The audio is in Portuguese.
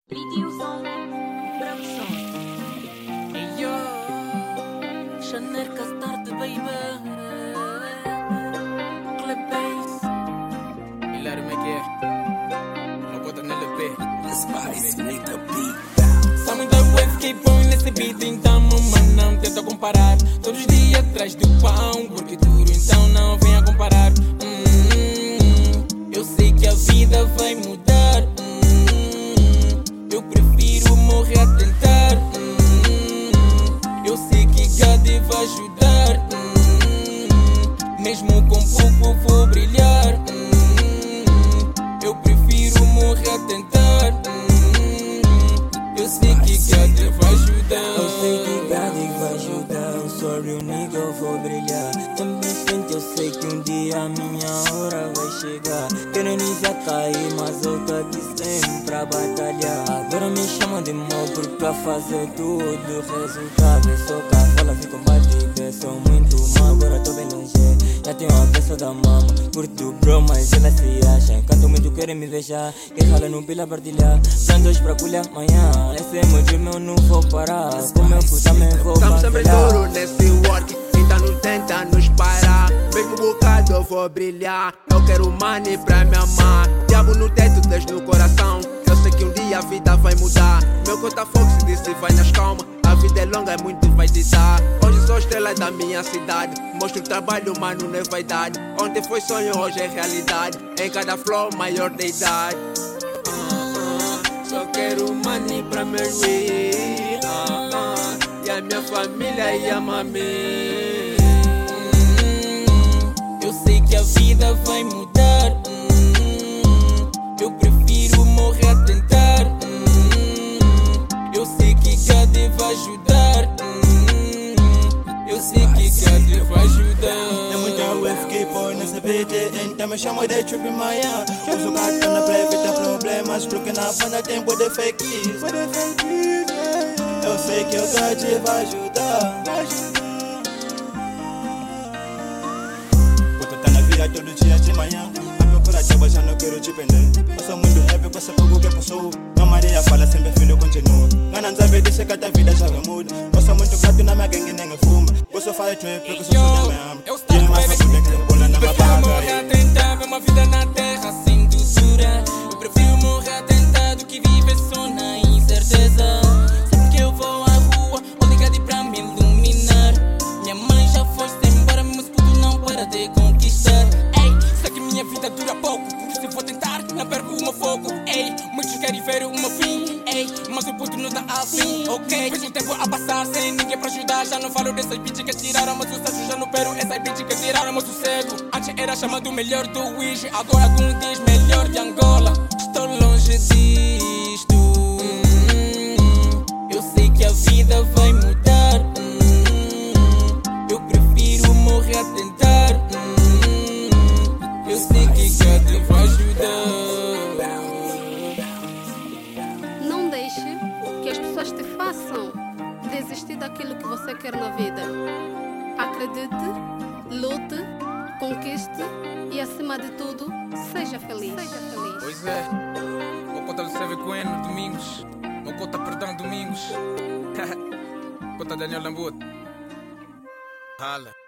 Video som, produção. Hey yo, Chanel Castarte, baby. Clip bass. Hilário, como é que é? Uma bota no LP. Spice, make a beat. Só muita wave que põe nesse beat, então mama não tenta comparar. Todos os dias atrás do pão, porque duro, então não venha comparar. Eu sei que a vida vai mudar. Eu prefiro morrer a tentar. Eu sei que God vai ajudar. Mesmo com pouco vou brilhar. Eu prefiro morrer a tentar. Eu sei que God vai ajudar. Eu sei que God vai ajudar. Eu sou real nigga, eu vou brilhar. Também frente, eu sei que um dia a minha hora vai chegar. Quero iniciar cair, mas eu tô aqui sempre pra batalhar. Agora me chamam de mogro pra fazer tudo resultado. Eu sou cavalo, fico batido, sou muito mal. Agora tô bem longe, já tenho a peça da mama. Curto bro, mas ela se acha. Canto muito, querem me beijar. Quem rala no pila partilhar. Plano hoje pra colher amanhã. Esse é meu dream, eu não vou parar. Com meu cu também vou Estamos sempre batalhar. duro nesse work, então não tenta nos parar. Mesmo bocado eu vou brilhar. Eu quero money pra me amar. Diabo no teto, Deus no coração. Eu sei que um dia a vida vai mudar. Meu conta fogo se disse vai nas calma. A vida é longa, é muito vai te dar. Hoje sou estrela da minha cidade. Mostro o trabalho, mano, não é vaidade. Ontem foi sonho, hoje é realidade. Em cada flow, maior de idade. Só quero money pra me rir. E a minha família e a mami. Eu sei que a vida vai mudar. Eu prefiro morrer a tentar. Eu sei que God vai ajudar. Eu sei que God vai ajudar. É muita wave que põe nesse beat, então me chamo de Trip Manhã. Uso cartão na pra evitar problemas, porque na banda tem poder fake. Eu sei que o God vai ajudar. Quando tá na via todo dia de manhã, a procura de água já não quero te prender. Eu sou muito happy com essa fogo que passou. A Maria fala sempre, filho, continua. Não sabe dizer que a vida já vai mudar. Eu sou muito gato na minha gangue, nem fuma. Eu sou fire trip, porque eu sou da minha. Eu estou com baby. Prefiro morrer a tentar ver uma vida na terra sem doçura. Eu prefiro morrer a tentar do que viver só na incerteza. Sempre que eu vou à rua, obrigado pra me iluminar. Minha mãe já foi-se embora, mas puto não para de conquistar. Ei, sei que minha vida dura pouco, por isso eu vou tentar, não perco o meu foco. Ei, muitos querem ver o meu fim. Ei, mas o puto não dá afim. Ok, vejo o tempo a passar sem ninguém pra ajudar. Já não falo dessas bitches que tiraram meu sucesso. Já não pero essas bitches que tiraram meu sossego. Antes era chamado melhor do Wish, agora algum diz melhor de Angola. Estou longe disto. Eu sei que a vida vai mudar. Eu prefiro morrer a tentar. Eu sei que God vai ajudar. Não deixe que as pessoas te façam desistir daquilo que você quer na vida. Acredite, lute, conquiste e, acima de tudo, seja feliz. Pois é, vou contar do Seve Coelho domingos. Vou contar perdão domingos. Conta Daniel Lambuto. Hala.